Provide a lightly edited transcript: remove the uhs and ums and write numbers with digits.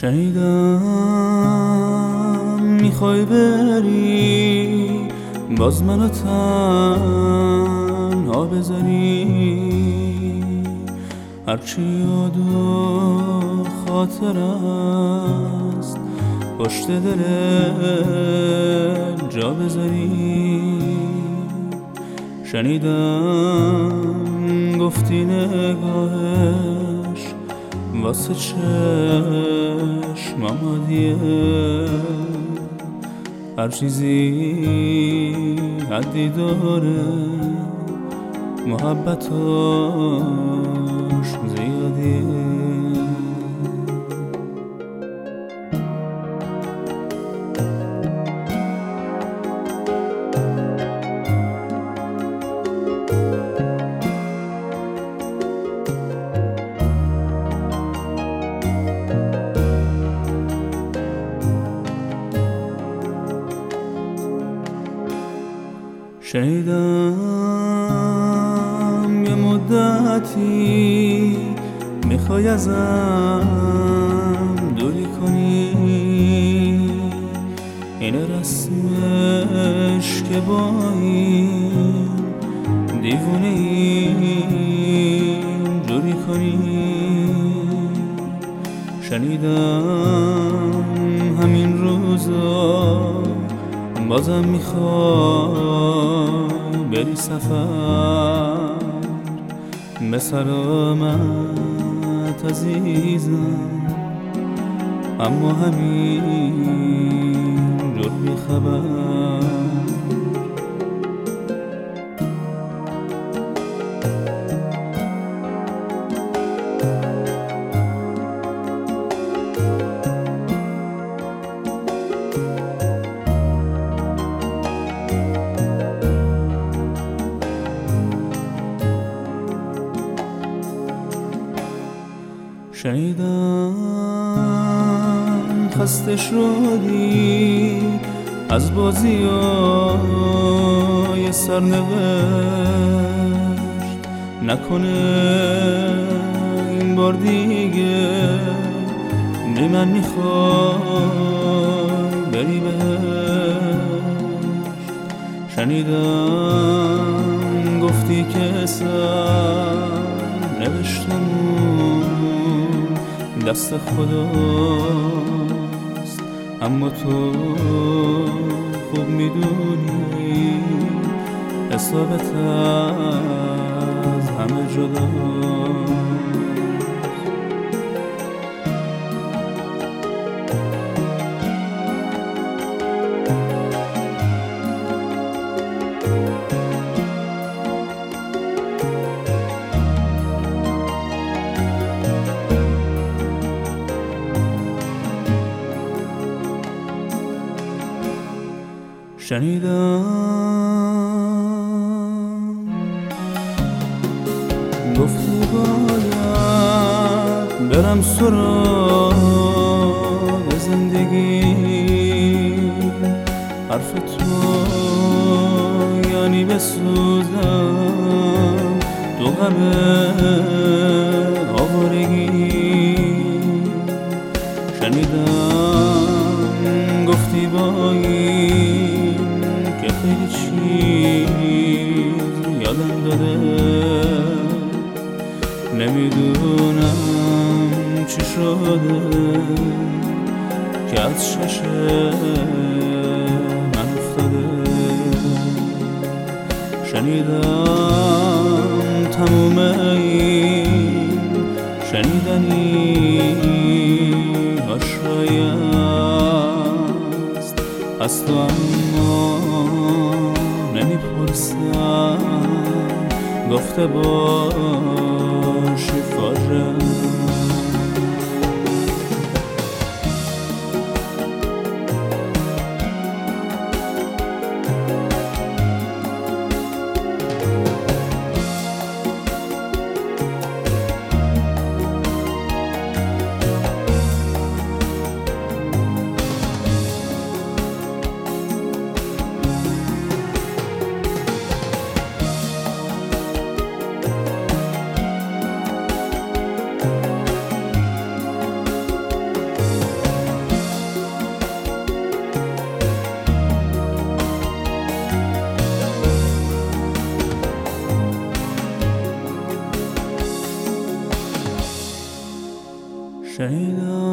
شنیدم میخوای بری باز منو تنها بذاری، هرچی یاد و خاطر است پشت دل جا بذاری. شنیدم گفتی نگاهش واسه چشمم عادیه، هر چیزی حدی داره محبتاش زیادیه. شنیدم یه مدتی میخوای ازم دوری کنی، این رسمش که با این دیوونه این جوری کنی. شنیدم همین روزا بازم میخوای بری سفر، به سلامت عزیزم، اما همین جور بیخبر. شنیدم خسته شدی از بازیای سرنوشت، نکنه این بار دیگه بی من میخوای بری بهشت. شنیدم گفتی که سر نوشتمون دست خداست، اما تو خوب میدونی حسابت از همه جداست. شنیدم گفتی باید برم سراغ زندگی، حرف تو یعنی بسوزم تو غم آوارگی. شنیدم گفتی باید که خیلی چیز یادم داده، نمیدونم چی شده که از شش من افتاده. شنیدم تموم این شنیدنی آشناییست از تو، اما نمیپرسم گفته باشی فاجعه. 谁的